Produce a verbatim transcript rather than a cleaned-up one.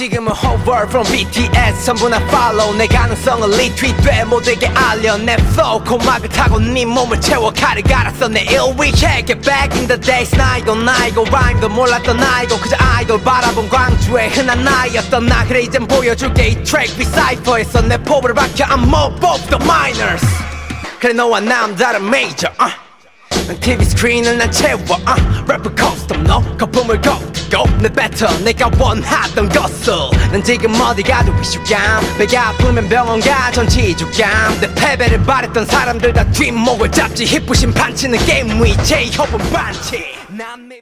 지금은 whole world from 비티에스 전부 나 follow 내 가능성을 리트윗돼 모두에게 알려 내 flow 고막을 타고 네 몸을 채워 칼을 갈았어 내 일위 Check it back in the days 나이고 나이고 rhyme도 몰랐던 나이고 그저 아이돌 바라본 광주의 흔한 나이였던 나 그래 이젠 보여줄게 이 트랙 비사이퍼에서 내 포부를 박혀 I'm more both the minors 그래 너와 난 다른 major uh. 난 티비 스크린을 난 채워 uh. 래퍼 커스텀 너 거품을 걷고 내 배터 내가 원하던 것을 난 지금 어디 가도 위축감 배가 아프면 병원 가 전치주감 내 패배를 바랬던 사람들 다 뒷목을 잡지 힙부심 판치는 게임 위 제이홉은 반치